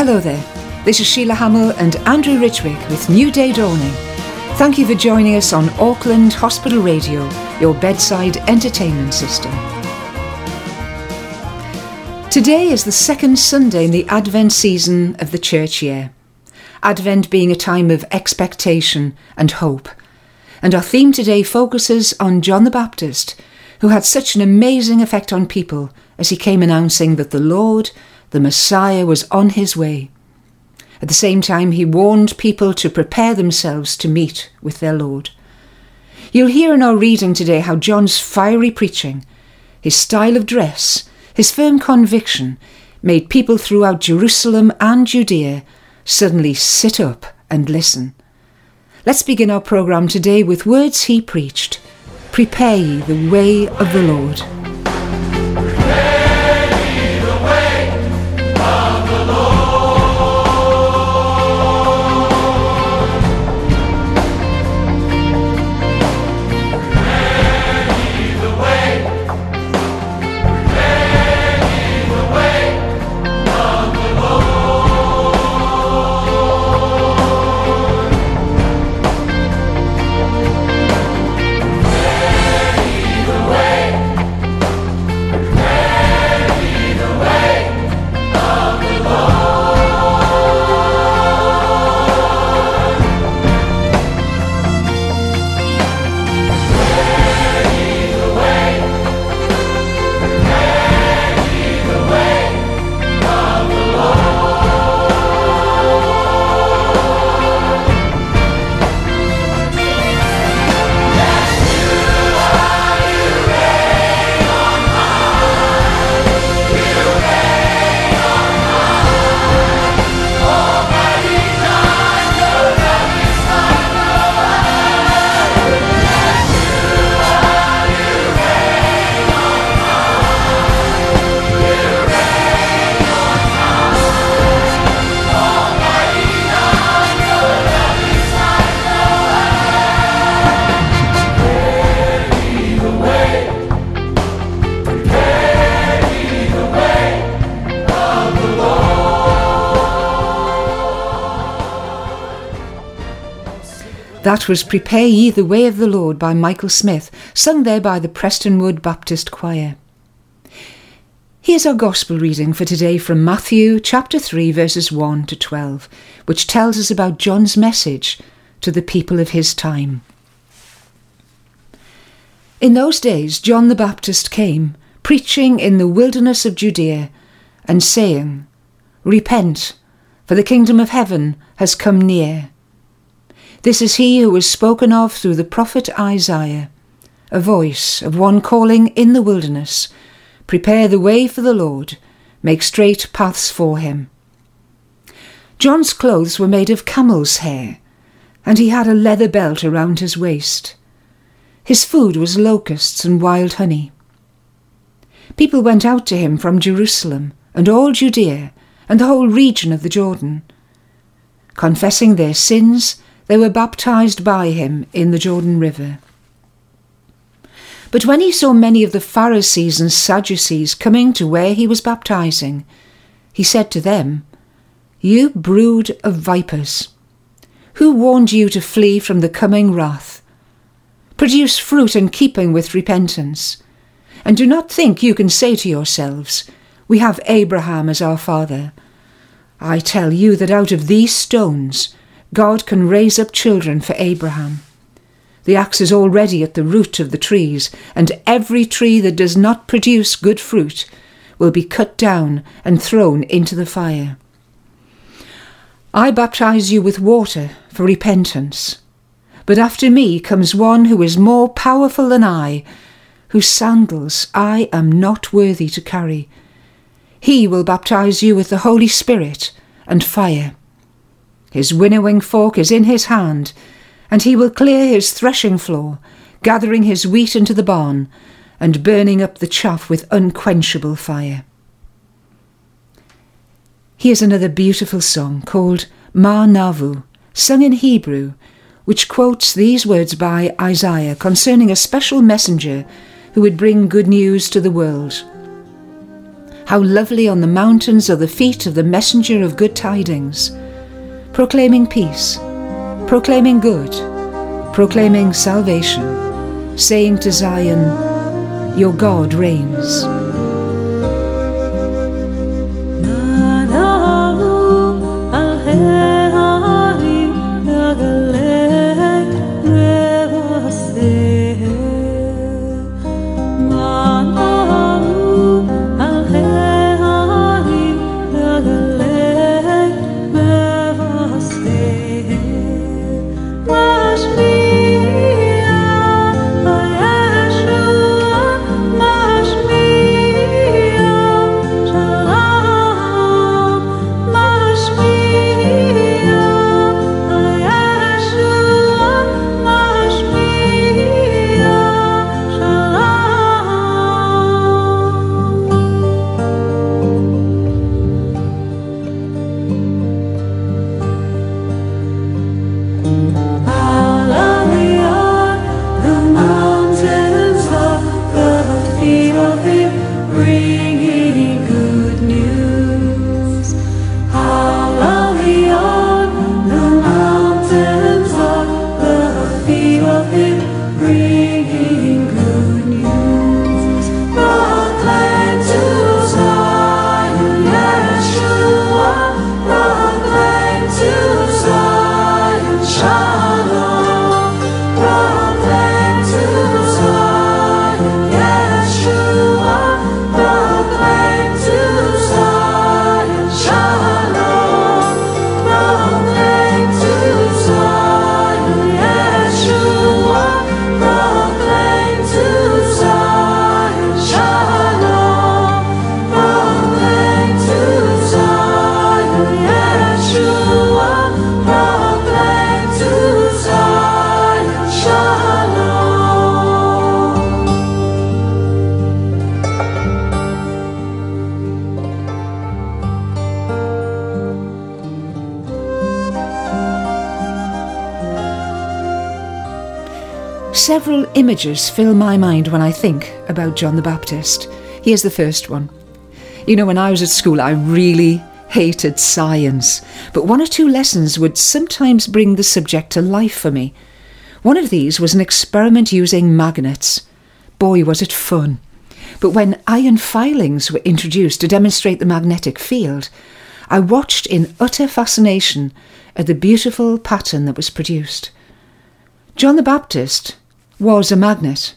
Hello there, this is Sheila Hamill and Andrew Ridgwick with New Day Dawning. Thank you for joining us on Auckland Hospital Radio, your bedside entertainment system. Today is the second Sunday in the Advent season of the church year. Advent being a time of expectation and hope. And our theme today focuses on John the Baptist, who had such an amazing effect on people as he came announcing that the Lord, the Messiah, was on his way. At the same time, he warned people to prepare themselves to meet with their Lord. You'll hear in our reading today how John's fiery preaching, his style of dress, his firm conviction made people throughout Jerusalem and Judea suddenly sit up and listen. Let's begin our programme today with words he preached. Prepare ye the way of the Lord. That was Prepare Ye the Way of the Lord by Michael Smith, sung there by the Prestonwood Baptist Choir. Here's our Gospel reading for today from Matthew chapter 3 verses 1 to 12, which tells us about John's message to the people of his time. In those days John the Baptist came, preaching in the wilderness of Judea, and saying, Repent, for the kingdom of heaven has come near. This is he who was spoken of through the prophet Isaiah, a voice of one calling in the wilderness, Prepare the way for the Lord, make straight paths for him. John's clothes were made of camel's hair, and he had a leather belt around his waist. His food was locusts and wild honey. People went out to him from Jerusalem and all Judea and the whole region of the Jordan. Confessing their sins, they were baptized by him in the Jordan River. But when he saw many of the Pharisees and Sadducees coming to where he was baptizing, he said to them, You brood of vipers, who warned you to flee from the coming wrath? Produce fruit in keeping with repentance, and do not think you can say to yourselves, We have Abraham as our father. I tell you that out of these stones God can raise up children for Abraham. The axe is already at the root of the trees, and every tree that does not produce good fruit will be cut down and thrown into the fire. I baptize you with water for repentance, but after me comes one who is more powerful than I, whose sandals I am not worthy to carry. He will baptize you with the Holy Spirit and fire. His winnowing fork is in his hand, and he will clear his threshing floor, gathering his wheat into the barn, and burning up the chaff with unquenchable fire. Here's another beautiful song called Ma Navu, sung in Hebrew, which quotes these words by Isaiah concerning a special messenger who would bring good news to the world. How lovely on the mountains are the feet of the messenger of good tidings, proclaiming peace, proclaiming good, proclaiming salvation, saying to Zion, your God reigns. Several images fill my mind when I think about John the Baptist. Here's the first one. You know, when I was at school, I really hated science, but one or two lessons would sometimes bring the subject to life for me. One of these was an experiment using magnets. Boy, was it fun. But when iron filings were introduced to demonstrate the magnetic field, I watched in utter fascination at the beautiful pattern that was produced. John the Baptist was a magnet.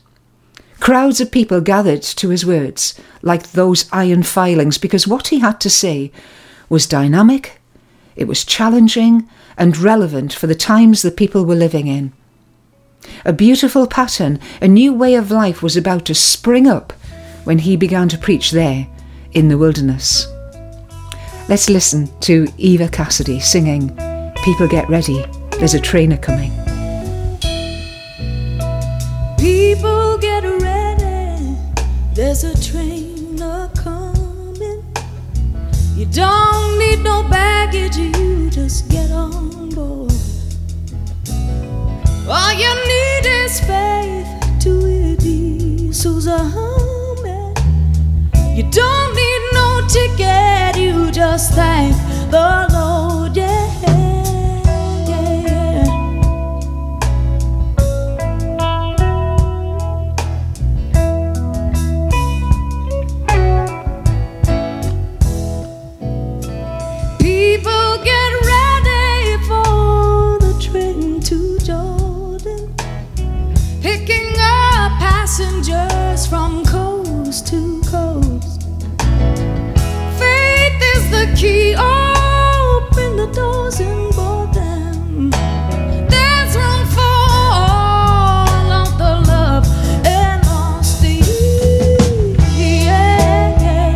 Crowds of people gathered to his words, like those iron filings, because what he had to say was dynamic, it was challenging and relevant for the times the people were living in. A beautiful pattern, a new way of life was about to spring up when he began to preach there in the wilderness. Let's listen to Eva Cassidy singing, "People Get Ready, There's a Train A-Coming." People get ready, there's a train a-coming. You don't need no baggage, you just get on board. All you need is faith to it diesels a humming. You don't need no ticket, you just thank the Lord, yeah. Passengers from coast to coast. Faith is the key, open the doors and board them. There's room for all of the love and honesty, yeah.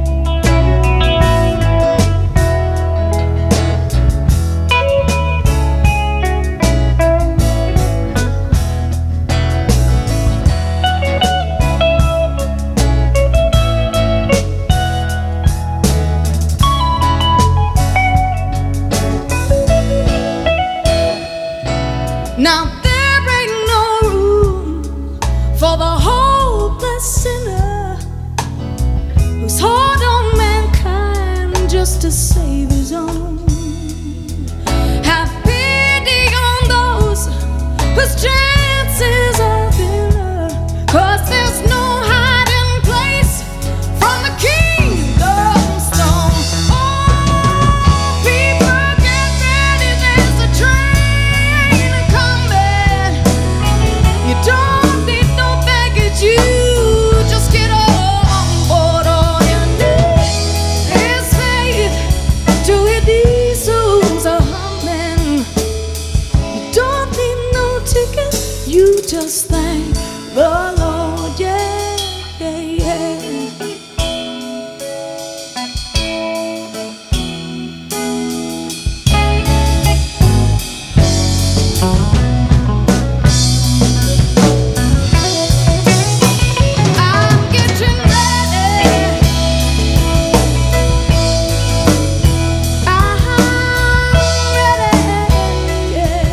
Now there ain't no room for the hopeless sinner whose heart on to save his own. Have pity on those whose chances are thinner, 'cause there's no hiding place from the kingdom stone. Oh, people get ready, there's a train coming. You don't need no baggage, you just get on board. All you need is faith to hear these souls are humming. You don't need no ticket, you just thank the Lord, yeah, yeah, yeah. I'm getting ready. I'm ready, yeah.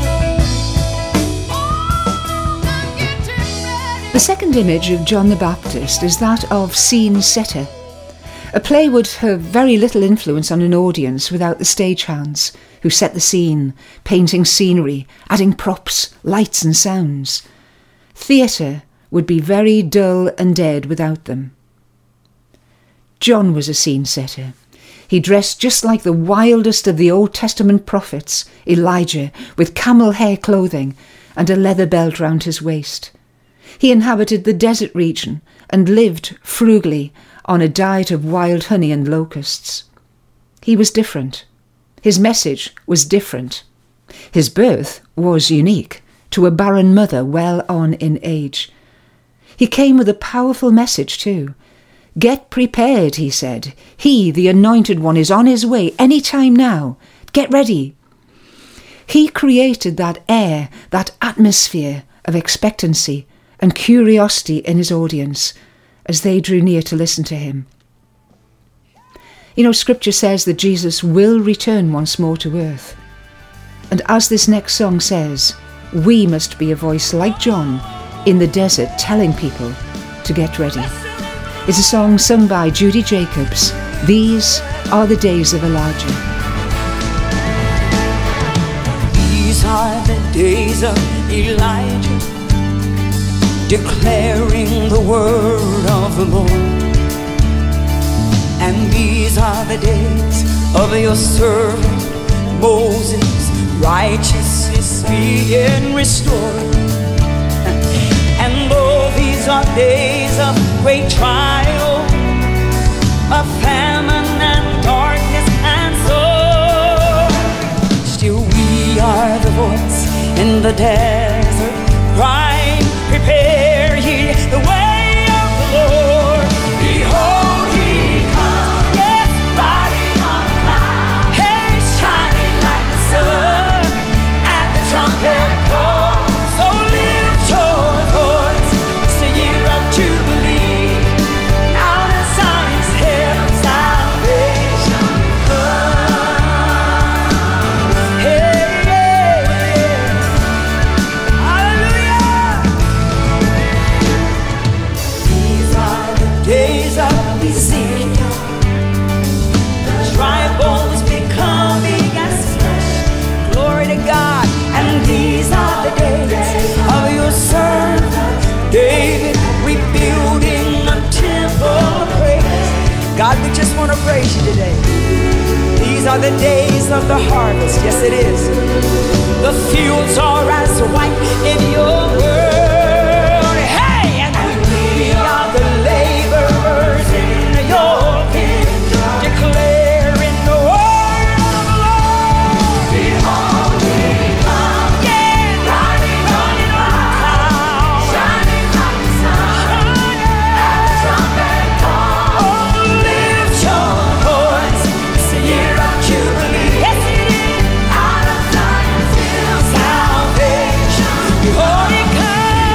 I'm getting ready. The second image of John the Baptist is that of scene setter. A play would have very little influence on an audience without the stagehands, who set the scene, painting scenery, adding props, lights and sounds. Theatre would be very dull and dead without them. John was a scene setter. He dressed just like the wildest of the Old Testament prophets, Elijah, with camel hair clothing and a leather belt round his waist. He inhabited the desert region and lived frugally on a diet of wild honey and locusts. He was different. His message was different. His birth was unique to a barren mother well on in age. He came with a powerful message too. Get prepared, he said. He, the Anointed One, is on his way any time now. Get ready. He created that air, that atmosphere of expectancy and curiosity in his audience as they drew near to listen to him. You know, Scripture says that Jesus will return once more to earth. And as this next song says, we must be a voice like John in the desert telling people to get ready. It's a song sung by Judy Jacobs. These are the days of Elijah. These are the days of Elijah, declaring the word of the Lord. And these are the days of your servant Moses, righteousness being restored. And though these are days of great trial, of famine and darkness and sorrow, still we are the voice in the desert crying, prepare ye the way of the Lord. Behold, he comes, yes, riding on a cloud, hey, shining like the sun at the trumpet call. So lift your voice, it's the year of Jubilee. Now the Zion's hill, salvation come. Hey, hey, hey. Hallelujah. These are the days of Ezekiel, the dry bones becoming as flesh. Glory to God. And these are the days of your servant David, rebuilding a temple of praise. God, we just want to praise you today. These are the days of the harvest. Yes, it is. The fields are as white in your world. Hey, and we are the laborers in your kingdom, declaring the word of the Lord. Behold, we come, yeah, riding on a cloud, shining like the sun at the trumpet call. Oh, lift your voice, it's the year of Jubilee. Yes, it is. Out of Zion's hill, salvation. Behold, he comes.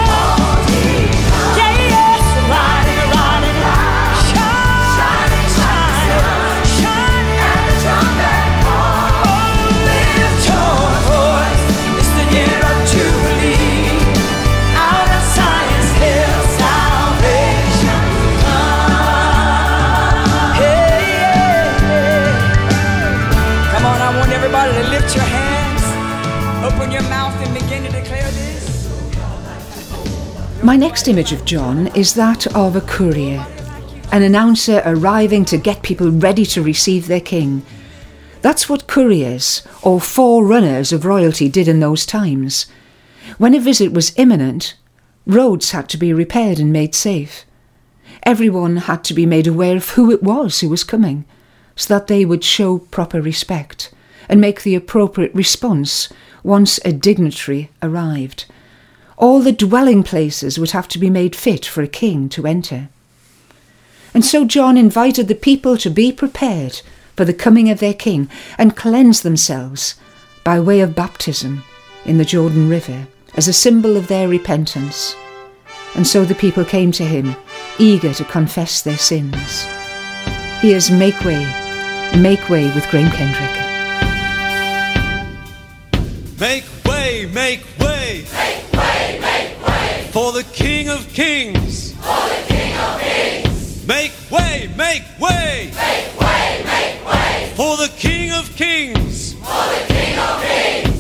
My next image of John is that of a courier, an announcer arriving to get people ready to receive their king. That's what couriers, or forerunners of royalty, did in those times. When a visit was imminent, roads had to be repaired and made safe. Everyone had to be made aware of who it was who was coming, so that they would show proper respect and make the appropriate response once a dignitary arrived. All the dwelling places would have to be made fit for a king to enter. And so John invited the people to be prepared for the coming of their king and cleanse themselves by way of baptism in the Jordan River as a symbol of their repentance. And so the people came to him, eager to confess their sins. Here's Make Way with Graham Kendrick. Make way, make way, make way, make way for the King of Kings, for the King of Kings. Make way, make way, make way, make way for the King of Kings, for the King of Kings.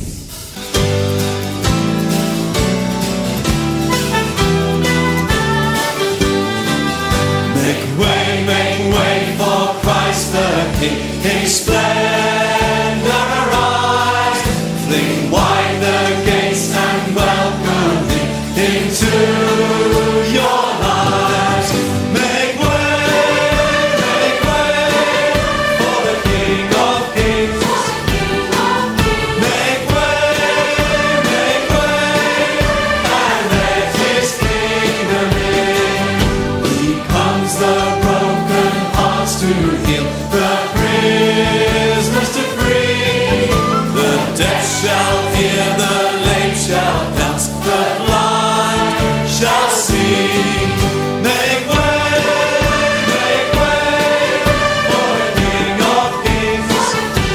Make way for Christ the King. His splendor arise. Fling wide the gates and welcome Him into your lives. Make way for the King of Kings. Make way, and let His kingdom in. He comes the broken hearts to heal, the prisoners to free. The deaf shall hear, the lame shall dance, the blind shall see. Make way for the King of Kings.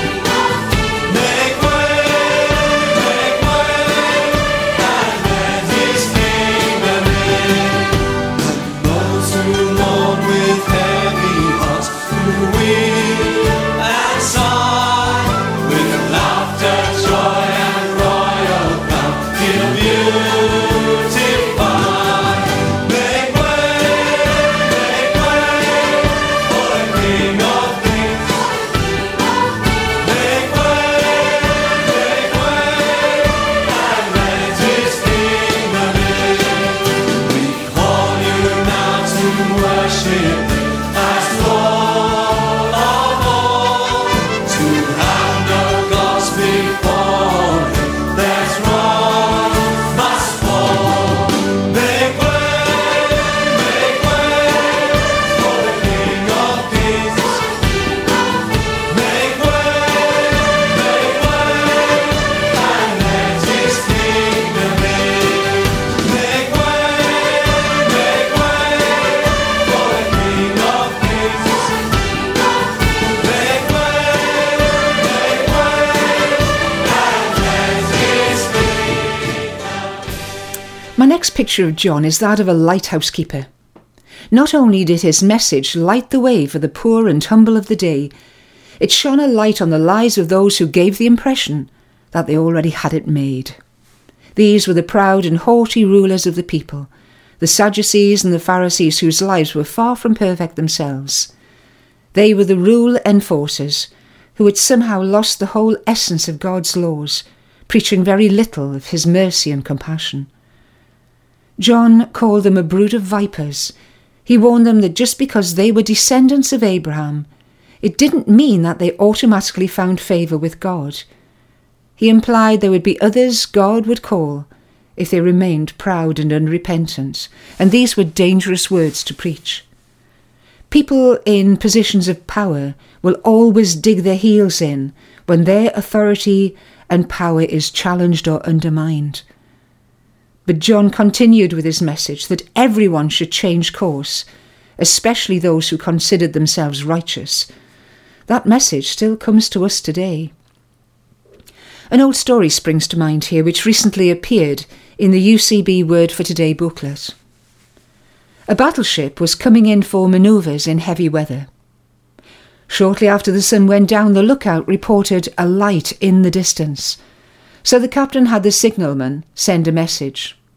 Make way, and let His kingdom in. And those who mourn with heavy hearts, who weep and sigh, with laughter, joy, and royal crown, He'll beautify. Make way for the King of Kings. Make way, and let His kingdom in. We call you now to worship Him as Lord of all, to have no gods before Him. That's wrong must fall. Make way for the King of Kings. Make way, and let His kingdom in. Make way for the King of Kings. Make way, and let His My next picture of John is that of a lighthouse keeper. Not only did his message light the way for the poor and humble of the day, it shone a light on the lives of those who gave the impression that they already had it made. These were the proud and haughty rulers of the people, the Sadducees and the Pharisees, whose lives were far from perfect themselves. They were the rule enforcers who had somehow lost the whole essence of God's laws, preaching very little of His mercy and compassion. John called them a brood of vipers. He warned them that just because they were descendants of Abraham, it didn't mean that they automatically found favour with God. He implied there would be others God would call if they remained proud and unrepentant, and these were dangerous words to preach. People in positions of power will always dig their heels in when their authority and power is challenged or undermined. But John continued with his message that everyone should change course, especially those who considered themselves righteous. That message still comes to us today. An old story springs to mind here, which recently appeared in the UCB Word for Today booklet. A battleship was coming in for manoeuvres in heavy weather. Shortly after the sun went down, the lookout reported a light in the distance, so the captain had the signalman send a message.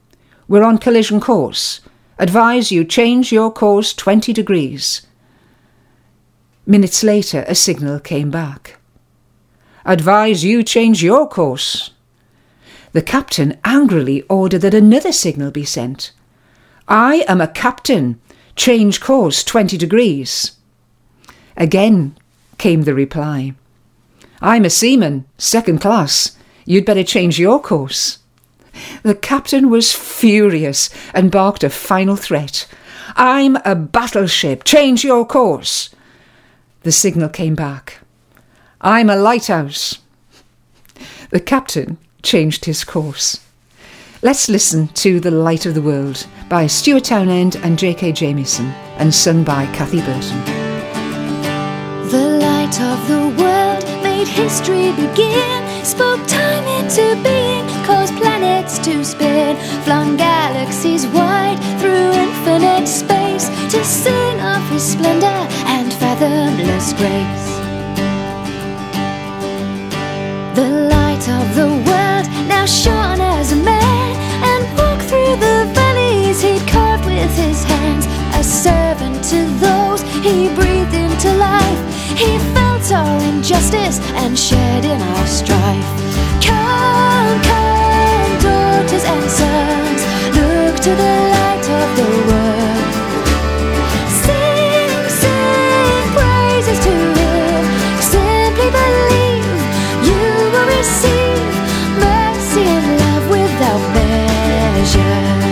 We're on collision course. Advise you change your course 20 degrees. Minutes later, a signal came back. Advise you change your course. The captain angrily ordered that another signal be sent. I am a captain. Change course 20 degrees. Again came the reply. I'm a seaman, 2nd class. You'd better change your course. The captain was furious and barked a final threat. I'm a battleship. Change your course. The signal came back. I'm a lighthouse. The captain changed his course. Let's listen to The Light of the World by Stuart Townend and J.K. Jamieson and sung by Kathy Burton. The light of the world made history begin, spoke time into being, caused planets to spin, flung galaxies wide through infinite space to sing of his splendor and fathomless grace. The light of the world now shone as a man and walked through the valleys he'd carved with his hands, a servant to those he breathed into life. He felt our injustice and shared in our strife. Come, come, daughters and sons, look to the light of the world. Sing, sing praises to him. Simply believe you will receive mercy and love without measure.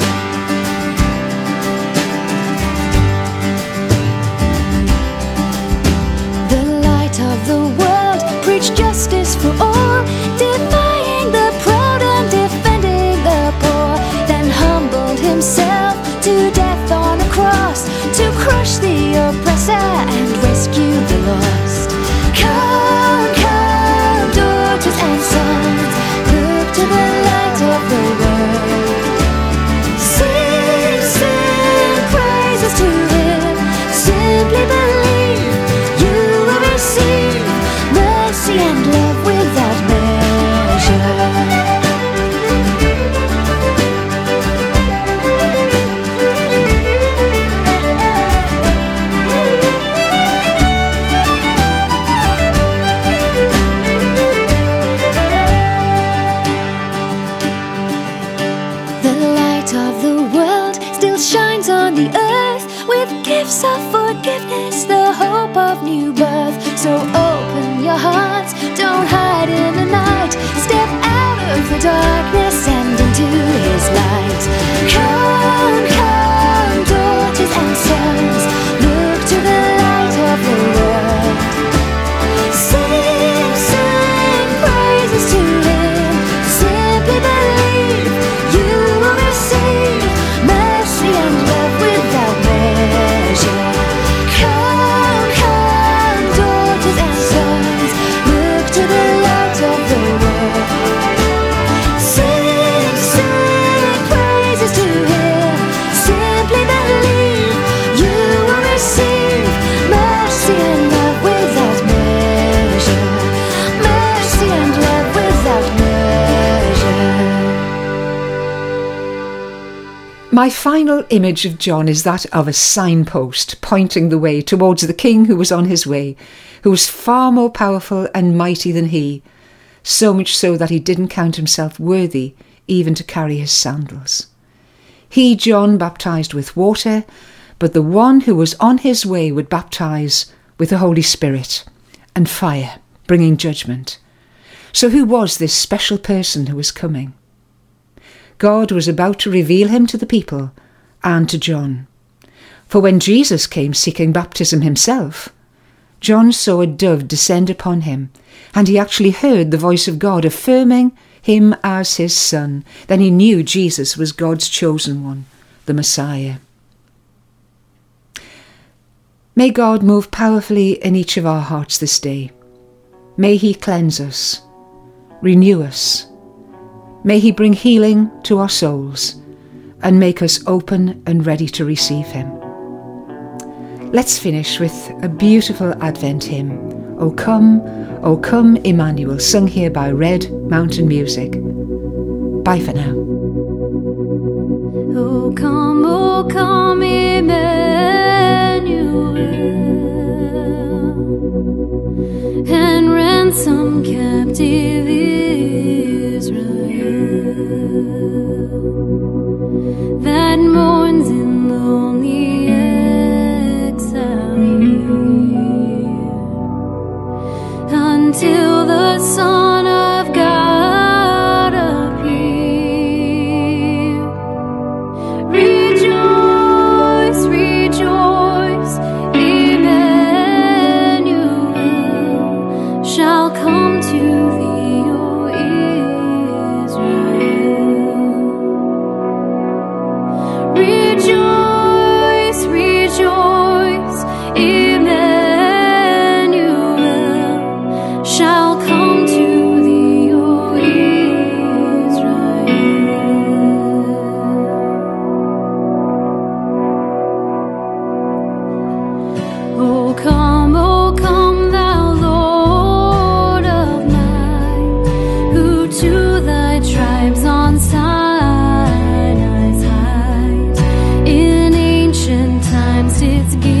Justice for all, defying the proud and defending the poor, then humbled himself to death on a cross to crush the oppressor and rescue the lost. Come, come, daughters and sons, look to the light of the world. Sing, sing praises to him. Simply believe you will receive mercy and love without measure. The light of the world still shines on the earth with gifts of forgiveness, the hope of new birth. So open your hearts, don't hide in the night. Step out of the darkness and into his light. Come, come, daughters and sons, look to the light of the world. Sing, sing praises to him. Simply believe you will receive mercy and love without measure. Come, come, daughters and sons, look to the light of the world. Sing, sing praises to him. Simply believe you will receive mercy and love without measure. Mercy and love without measure. My final image of John is that of a signpost pointing the way towards the king who was on his way, who was far more powerful and mighty than he, so much so that he didn't count himself worthy even to carry his sandals. He, John, baptized with water, but the one who was on his way would baptize with the Holy Spirit and fire, bringing judgment. So who was this special person who was coming? God was about to reveal him to the people and to John. For when Jesus came seeking baptism himself, John saw a dove descend upon him, and he actually heard the voice of God affirming him as his son. Then he knew Jesus was God's chosen one, the Messiah. May God move powerfully in each of our hearts this day. May he cleanse us, renew us. May he bring healing to our souls and make us open and ready to receive him. Let's finish with a beautiful Advent hymn, O Come, Emmanuel, sung here by Red Mountain Music. Bye for now. come Emmanuel, and ransom captive Israel that mourns in lonely exile here, until the Son of God appear. Rejoice, rejoice, Emmanuel shall come to thee, O Israel. Rejoice, rejoice, Emmanuel shall come to thee, O Israel. O come, thou Lord of night, who to thy tribes on Sinai's height in ancient times didst give